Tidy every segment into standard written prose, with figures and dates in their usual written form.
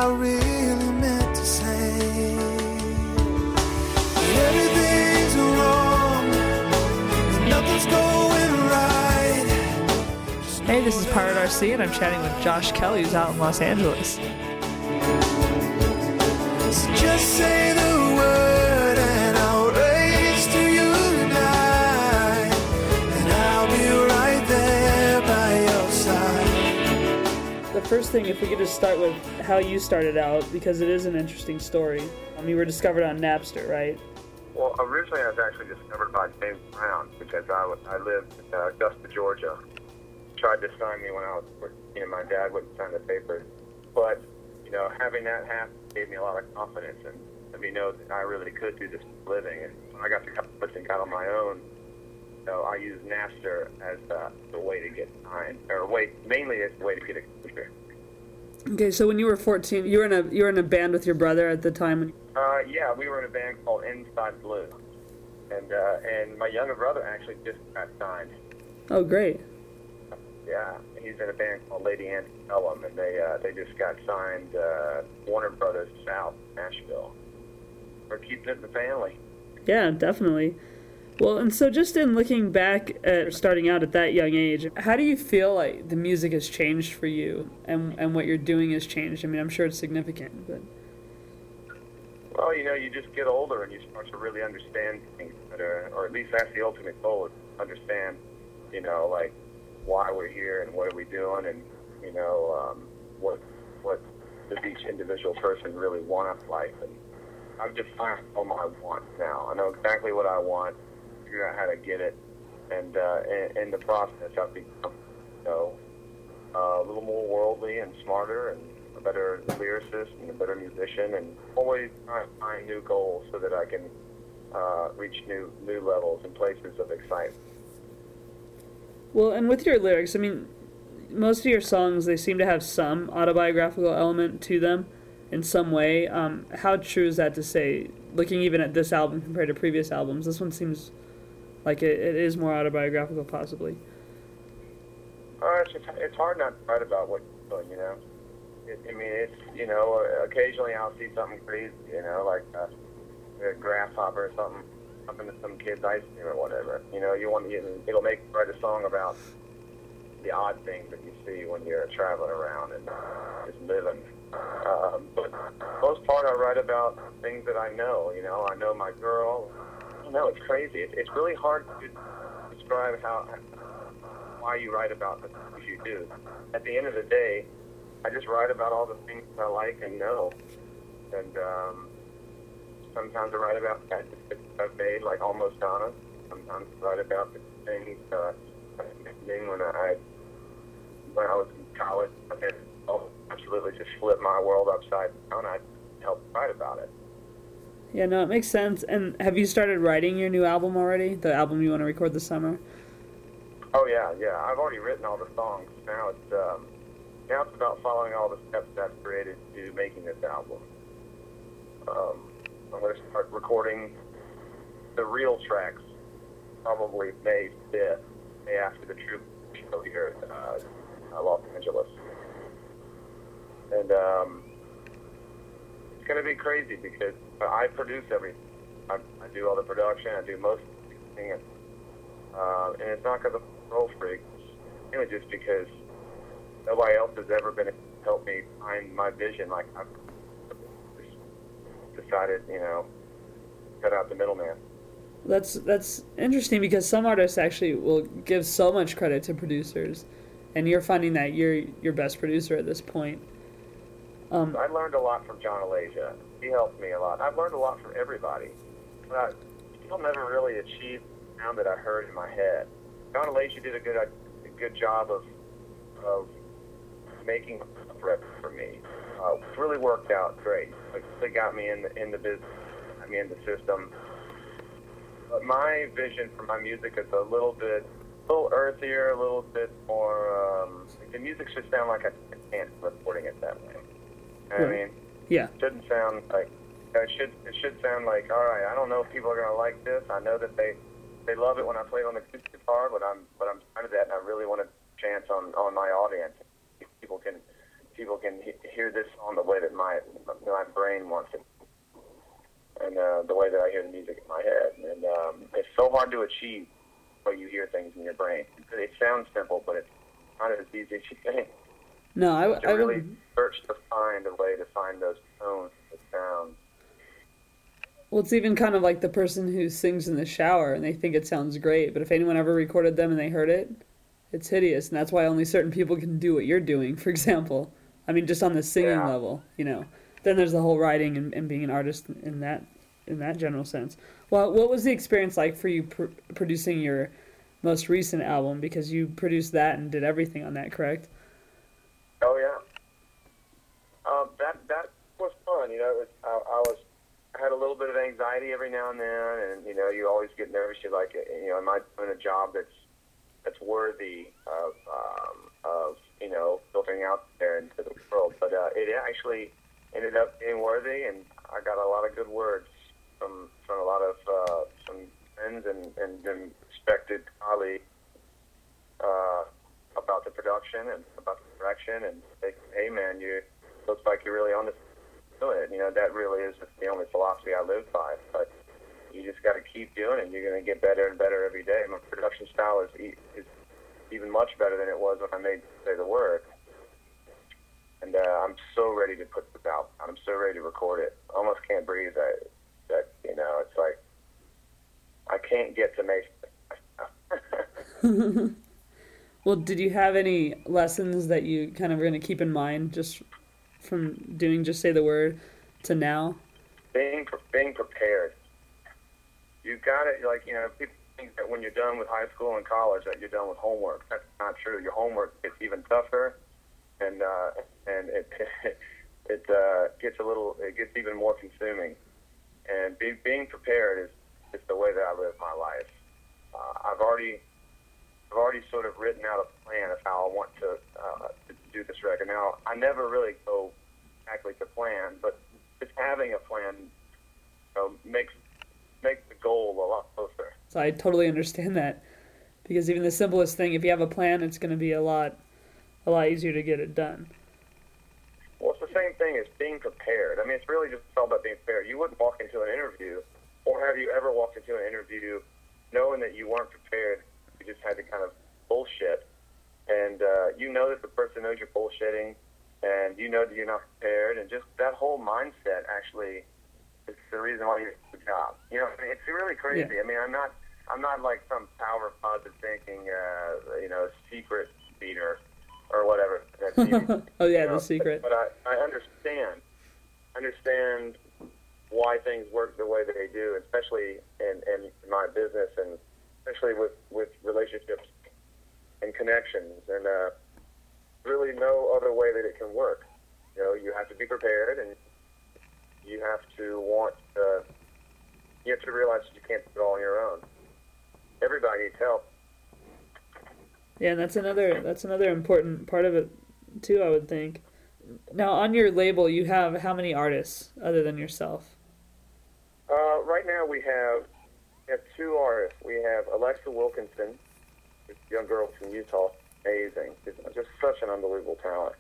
I really meant to say. Everything's wrong, and nothing's going right. Hey, this is Pirate RC, and I'm chatting with Josh Kelly, who's out in Los Angeles. So just say the word and I'll race to you tonight, and I'll be right there by your side. The first thing, if we could just start with how you started out, because it is an interesting story. You were discovered on Napster, right? Well, originally I was actually discovered by James Brown because I lived in Augusta, Georgia. He tried to sign me when I was 14 and my dad wouldn't sign the papers. But, you know, having that happen gave me a lot of confidence and let me know that I really could do this for a living. And when I got to college and got on my own, you know, I used Napster as the way to get signed, mainly as a way to get exposure. Okay, so when you were 14, you were in a band with your brother at the time. Yeah, we were in a band called Inside Blue, and my younger brother actually just got signed. Oh, great. Yeah, he's in a band called Lady Antebellum, and they just got signed Warner Brothers South, Nashville. We're keeping it in the family. Yeah, definitely. Well, and so just in looking back at starting out at that young age, how do you feel like the music has changed for you and what you're doing has changed? I mean, I'm sure it's significant, but... Well, you know, you just get older and you start to really understand things better, or at least that's the ultimate goal, is understand, you know, like why we're here and what are we doing and, you know, what does each individual person really want out of life. And I've defined all my wants now. I know exactly what I want, figure out how to get it, and in the process I've become, you know, a little more worldly and smarter and a better lyricist and a better musician, and always trying to find new goals so that I can reach new levels and places of excitement. Well, and with your lyrics, I mean, most of your songs, they seem to have some autobiographical element to them in some way. How true is that to say, looking even at this album compared to previous albums? This one seems like it is more autobiographical, possibly. It's hard not to write about what you're doing, you know. It's, you know, occasionally I'll see something crazy, you know, like a grasshopper or something up into some kid's ice cream or whatever. You know, it'll make you write a song about the odd things that you see when you're traveling around and just living. But for the most part, I write about things that I know. You know, I know my girl. I don't know, it's crazy. It's really hard to describe why you write about the things you do. At the end of the day, I just write about all the things I like and know. And sometimes I write about that I've made, like Almost Honest. Sometimes I write about the things when I was in college. I had absolutely just flipped my world upside down. I helped write about it. Yeah, no, it makes sense. And have you started writing your new album already? The album you want to record this summer? Oh, yeah. I've already written all the songs. Now it's about following all the steps that I've created to making this album. I'm going to start recording the real tracks probably May 5th, day after the Troop show here at Los Angeles. And it's going to be crazy because I produce everything. I do all the production, I do most of everything, and it's not because I'm a control freak. It's really just because nobody else has ever been able to help me find my vision. Like I've decided, you know, cut out the middleman. That's interesting because some artists actually will give so much credit to producers, and you're finding that you're your best producer at this point. I learned a lot from John Alasia. He helped me a lot. I've learned a lot from everybody, but I still never really achieved the sound that I heard in my head. John Alasia did a good job of making a rep for me. It really worked out great. They got me in the business, got me in the system. But my vision for my music is a little earthier, a little bit more. The music should sound like I can't recording it that way. I mean, yeah, it shouldn't sound like it should sound like, all right, I don't know if people are gonna like this. I know that they love it when I play it on the acoustic guitar, but I'm tired of that, and I really want a chance on my audience. People can people can hear this song the way that my brain wants it, and the way that I hear the music in my head. And it's so hard to achieve when you hear things in your brain. It sounds simple, but it's not as easy as you think. No, I really search to find a way to find those tones, the sounds. Well, it's even kind of like the person who sings in the shower and they think it sounds great, but if anyone ever recorded them and they heard it, it's hideous, and that's why only certain people can do what you're doing, for example. I mean, just on the singing level, you know. Then there's the whole writing and being an artist in that general sense. Well, what was the experience like for you producing your most recent album? Because you produced that and did everything on that, correct? Oh yeah. That was fun. You know, I had a little bit of anxiety every now and then, and you know, you always get nervous. You're like, you know, am I doing a job that's worthy of you know, filtering out there into the world? But it actually ended up being worthy, and I got a lot of good words from a lot of some friends and respected colleagues about the production and about the direction, and they, hey man, you looks like you're really on to it. You know, that really is just the only philosophy I live by. But you just got to keep doing it. You're going to get better and better every day. My production style is even much better than it was when I made Say the Word. And I'm so ready to put this out. I'm so ready to record it. I almost can't breathe. That you know, it's like I can't get to make it. Well, did you have any lessons that you kind of are going to keep in mind just from doing Just Say the Word to now? Being prepared. You got it. Like, you know, people think that when you're done with high school and college that you're done with homework. That's not true. Your homework gets even tougher, and it gets even more consuming. And being prepared is the way that I live my life. I've already sort of written out a plan of how I want to do this record. Now, I never really go exactly to plan, but just having a plan, you know, makes the goal a lot closer. So I totally understand that, because even the simplest thing, if you have a plan, it's going to be a lot easier to get it done. Well, it's the same thing as being prepared. I mean, it's really just all about being prepared. You wouldn't walk into an interview, or have you ever walked into an interview knowing that you weren't prepared? You just had to kind of bullshit, and you know that the person knows you're bullshitting, and you know that you're not prepared, and just that whole mindset actually is the reason why you get the job. You know, I mean, it's really crazy. Yeah. I mean, I'm not like some power positive thinking, you know, secret beater or whatever. Oh yeah, the secret. But I understand why things work the way that they do, especially in my business, and especially with relationships and connections, and really no other way that it can work. You know, you have to be prepared, and you have to you have to realize that you can't do it all on your own. Everybody needs help. Yeah, and that's another important part of it too, I would think. Now, on your label, you have how many artists other than yourself? Right now we have two artists. We have Alexa Wilkinson, this young girl from Utah, amazing. She's just such an unbelievable talent.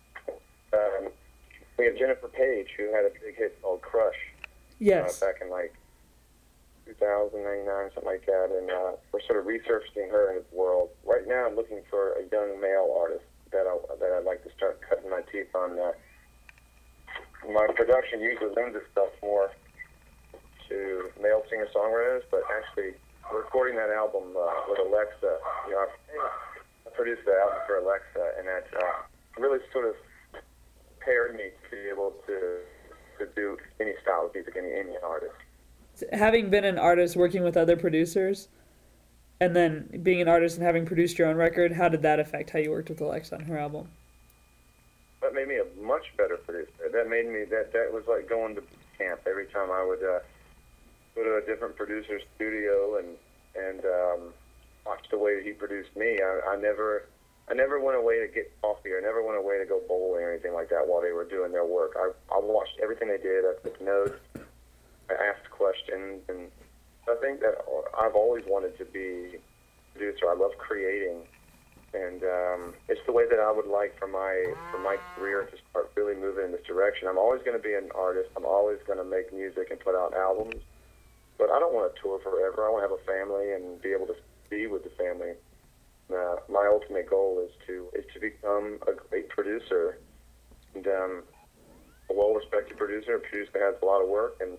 We have Jennifer Page, who had a big hit called Crush. Yes. Back in like 2009, something like that, and we're sort of resurfacing her in his world. Right now I'm looking for a young male artist that I'd like to start cutting my teeth on. My production usually lends itself more to male singer-songwriters, but actually recording that album with Alexa, you know, I produced the album for Alexa, and that really sort of prepared me to be able to do any style of music, any artist. Having been an artist working with other producers, and then being an artist and having produced your own record, how did that affect how you worked with Alexa on her album? That made me a much better producer. That made me, that was like going to camp. Every time I would go to a different producer's studio and watch the way that he produced me, I never went away to get coffee, or never went away to go bowling or anything like that while they were doing their work. I watched everything they did. I took notes. I asked questions, and I think that I've always wanted to be a producer. I love creating and it's the way that I would like for my career to start really moving in this direction. I'm always going to be an artist. I'm always going to make music and put out albums, but I don't want to tour forever. I want to have a family and be able to be with the family. My ultimate goal is to become a great producer, and a well-respected producer, a producer that has a lot of work, and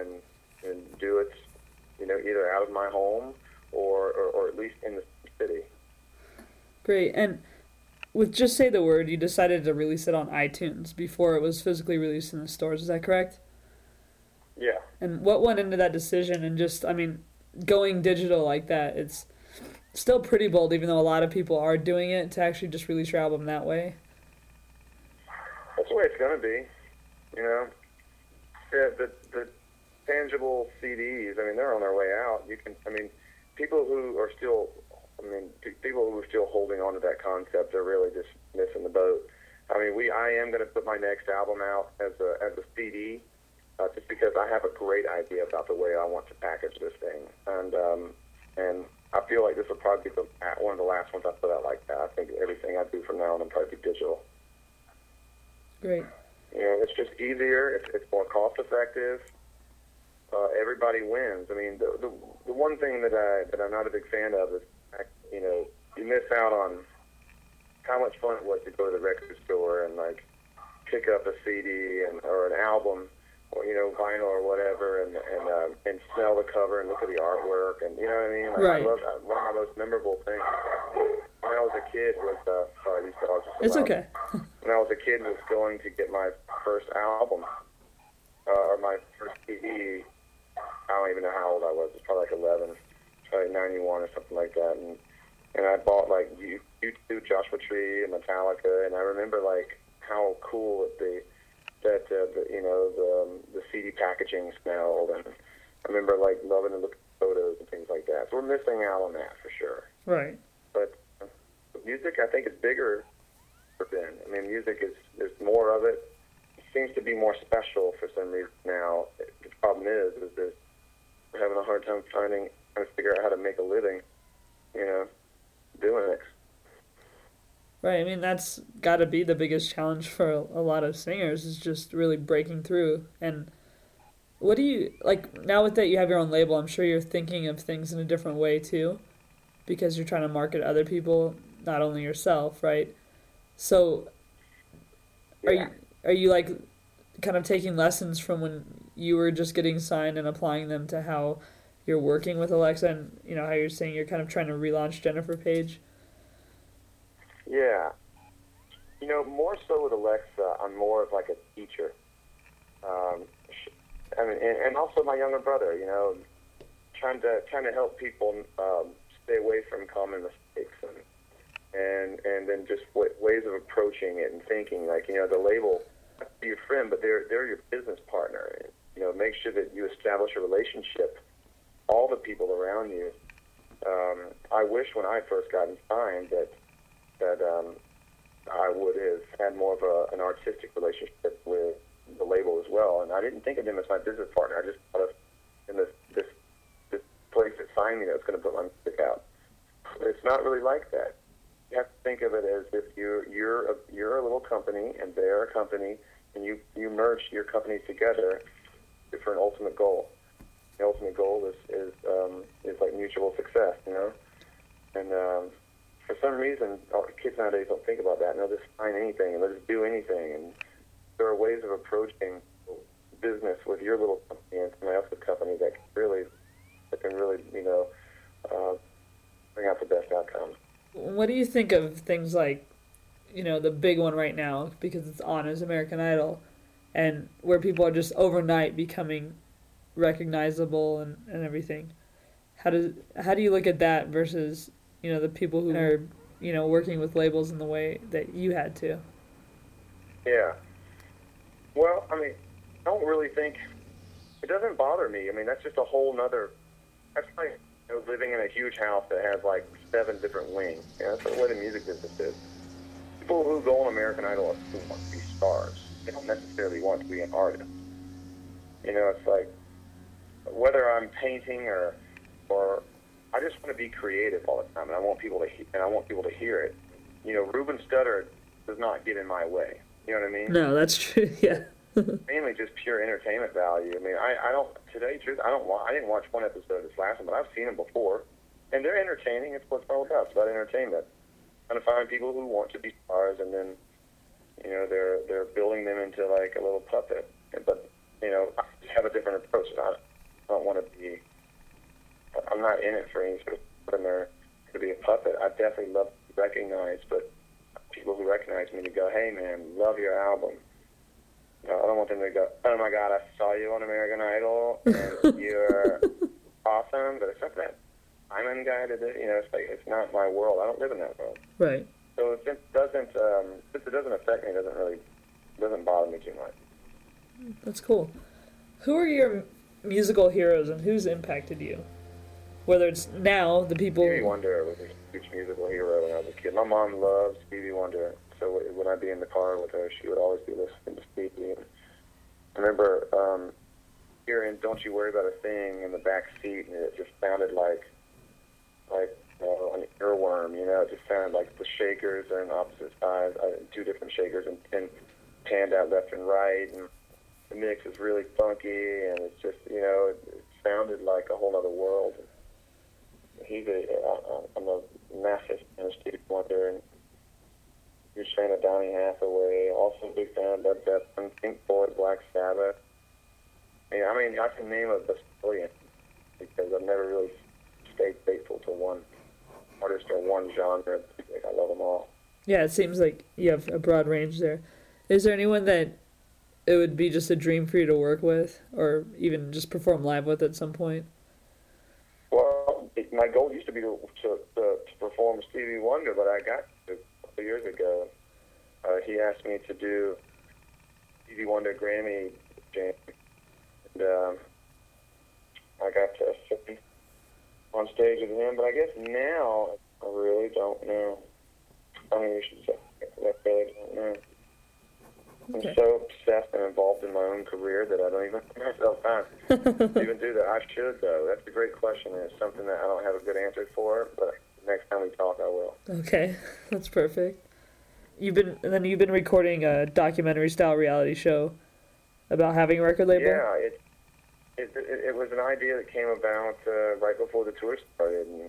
do it, either out of my home or at least in the city. Great. And with Just Say the Word, you decided to release it on iTunes before it was physically released in the stores. Is that correct? Yeah. And what went into that decision? And just, going digital like that, it's still pretty bold, even though a lot of people are doing it, to actually just release your album that way. That's the way it's going to be, Yeah, the tangible CDs, they're on their way out. People who are still holding on to that concept are really just missing the boat. I am going to put my next album out as a CD, just because I have a great idea about the way I want to package this thing, and I feel like this will probably be one of the last ones I put out like that. I think everything I do from now on will probably be digital. Great. It's just easier. It's more cost effective. Everybody wins. The one thing that I'm not a big fan of is, you miss out on how much fun it was to go to the record store and pick up a CD or an album, or vinyl or whatever, and smell the cover and look at the artwork, and Right. I love one of my most memorable things when I was a kid was sorry, these dogs are so It's loud. okay. When I was a kid, was going to get my first album or my first CD. I don't even know how old I was. It was probably 11, probably 91 or something like that, and I bought U2, Joshua Tree, and Metallica, and I remember how cool that the CD packaging smelled, and I remember loving to look at photos and things like that. So we're missing out on that for sure. Right. But music, I think, is bigger than. Music there's more of it. It seems to be more special for some reason now. The problem is that we're having a hard time trying to figure out how to make a living, doing it. Right. That's got to be the biggest challenge for a lot of singers, is just really breaking through. And what do you, now that you have your own label, I'm sure you're thinking of things in a different way too, because you're trying to market other people, not only yourself, right? So Yeah. are you kind of taking lessons from when you were just getting signed and applying them to how you're working with Alexa, and how you're saying you're kind of trying to relaunch Jennifer Page? Yeah. More so with Alexa, I'm more of a teacher. And also my younger brother, trying to help people stay away from common mistakes, and then just ways of approaching it and thinking, the label, be your friend, but they're your business partner. Make sure that you establish a relationship, all the people around you. I wish when I first got signed that I would have had more of an artistic relationship with the label as well, and I didn't think of them as my business partner. I just thought of in this place that signed me that was going to put my music out. But it's not really like that. You have to think of it as if you're a little company and they're a company, and you merge your companies together for an ultimate goal. The ultimate goal is mutual success, And for some reason, kids nowadays don't think about that. And they'll just sign anything and they'll just do anything. And there are ways of approaching business with your little company and somebody else's company that can really bring out the best outcome. What do you think of things like, the big one right now, because it's on, is American Idol, and where people are just overnight becoming recognizable and everything? How do you look at that versus, the people who are, working with labels in the way that you had to? Yeah. Well, I don't really think, it doesn't bother me. That's just a whole nother, that's like living in a huge house that has 7 different wings. That's the way the music business is. People who go on American Idol want to be stars. They don't necessarily want to be an artist. It's whether I'm painting or I just want to be creative all the time, and I want people to hear it. You know, Ruben Studdard does not get in my way. You know what I mean? No, that's true. Yeah. Mainly just pure entertainment value. I mean, I don't, to tell you the truth, I didn't watch one episode of this last one, but I've seen them before, and they're entertaining. It's what it's all about. It's about entertainment. Trying to find people who want to be stars, and then, you know, they're building them into like a little puppet. But, you know, I just have a different approach. I don't want to be, I'm not in it for any sort of or to be a puppet. I definitely love to be recognized, but people who recognize me to go, hey man, love your album. No, I don't want them to go, oh my God, I saw you on American Idol, and you're awesome, but it's not that Simon guy to do, you know, it's like, it's not my world. I don't live in that world. Right. So since it doesn't affect me, it doesn't bother me too much. That's cool. Who are your musical heroes, and who's impacted you? Whether it's now, the people... Stevie Wonder was a huge musical hero when I was a kid. My mom loved Stevie Wonder, so when I'd be in the car with her, she would always be listening to Stevie. And I remember hearing "Don't You Worry About a Thing" in the back seat, and it just sounded like an earworm, you know. It just sounded like the shakers are on opposite sides, two different shakers, and panned out left and right, and the mix is really funky, and it's just, you know, it sounded like a whole other world. I'm a massive fan of Stevie Wonder, and huge fan of Donny Hathaway, also a big fan of Led Zeppelin, Pink Floyd, Black Sabbath. I mean, I can name a bazillion because I've never really stayed faithful to one artist or one genre. I love them all. Yeah, it seems like you have a broad range there. Is there anyone that it would be just a dream for you to work with, or even just perform live with at some point? Well, my goal used to be to perform Stevie Wonder, but I got to a couple years ago. He asked me to do Stevie Wonder Grammy Jam, and I got to sit on stage with him. But I guess now I really don't know. I mean, you should say I really don't know. Okay. I'm so obsessed and involved in my own career that I don't even give myself time to even do that. I should, though. That's a great question, and it's something that I don't have a good answer for, but next time we talk, I will. Okay, that's perfect. You've been recording a documentary-style reality show about having a record label? Yeah, it was an idea that came about right before the tour started, and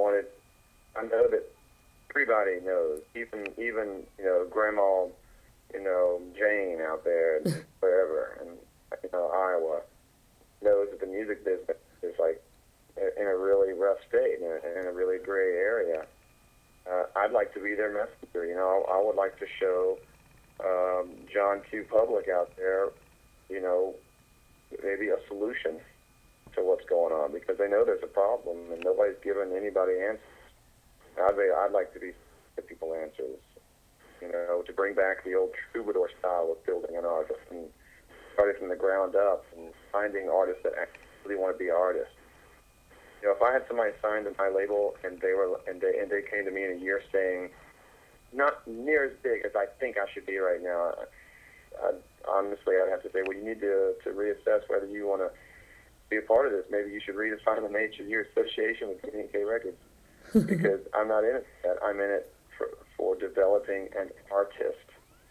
I know that everybody knows, even you know, Grandma, you know, Jane out there and wherever, and, you know, Iowa, knows that the music business is like in a really rough state, in a really gray area. I'd like to be their messenger. You know, I would like to show John Q. Public out there, you know, maybe a solution to what's going on, because they know there's a problem and nobody's giving anybody answers. I'd like to give people answers. You know, to bring back the old troubadour style of building an artist and starting from the ground up and finding artists that actually want to be artists. You know, if I had somebody signed to my label and they came to me in a year saying, not near as big as I think I should be right now, honestly, I'd have to say, well, you need to reassess whether you want to be a part of this. Maybe you should redefine the nature of your association with K Records, because I'm not in it for that. I'm in it for developing an artist,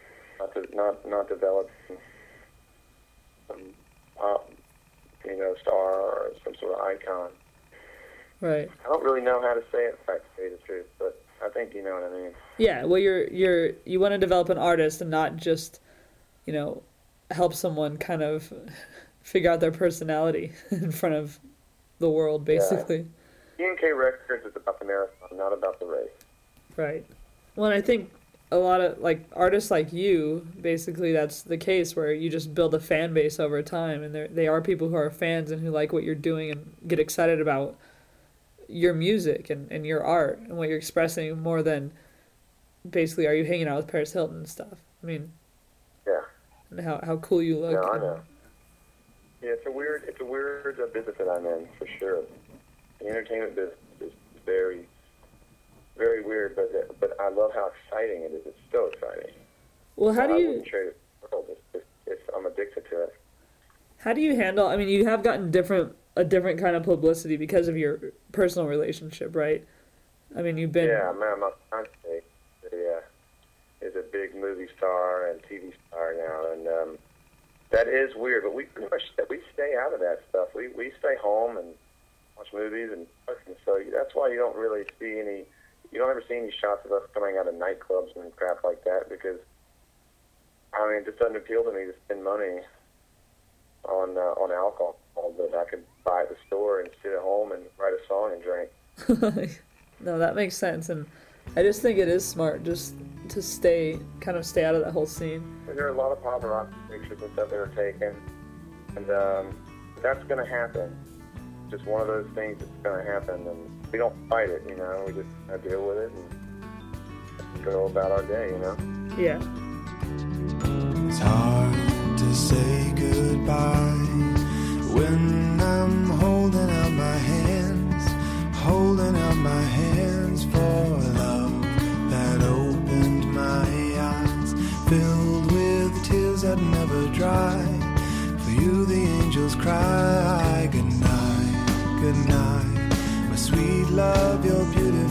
not developing some pop, you know, star or some sort of icon. Right. I don't really know how to say it, if I say the truth, but I think you know what I mean. Yeah, well, you want to develop an artist and not just, you know, help someone kind of figure out their personality in front of the world, basically. Yeah. K Records is about the marathon, not about the race. Right. Well, and I think a lot of, like, artists like you, basically that's the case, where you just build a fan base over time, and they are people who are fans and who like what you're doing and get excited about your music and your art and what you're expressing, more than basically are you hanging out with Paris Hilton and stuff. I mean, yeah, and how cool you look. No, I know. Yeah, it's a weird business that I'm in, for sure. The entertainment business is very, very weird, but I love how exciting it is. It's so exciting. Well, how do you? I wouldn't trade it for the world. I'm addicted to it. How do you handle? I mean, you have gotten different a different kind of publicity because of your personal relationship, right? I mean, you've been... Yeah, man, my fiance is a big movie star and TV star now, and that is weird, but we pretty much we stay out of that stuff. We stay home and watch movies and so that's why you don't really see any... You don't ever see any shots of us coming out of nightclubs and crap like that because, I mean, it just doesn't appeal to me to spend money on alcohol that I could buy at the store and sit at home and write a song and drink. No, that makes sense, and I just think it is smart just to stay out of that whole scene. There are a lot of paparazzi pictures and stuff that are taken, and that's going to happen. Just one of those things that's going to happen, and we don't fight it, you know. We just deal with it and go about our day, you know. Yeah. It's hard to say goodbye when I'm holding out my hands for love that opened my eyes, filled with tears that never dry. For you the angels cry, good night, my sweet love, you're beautiful.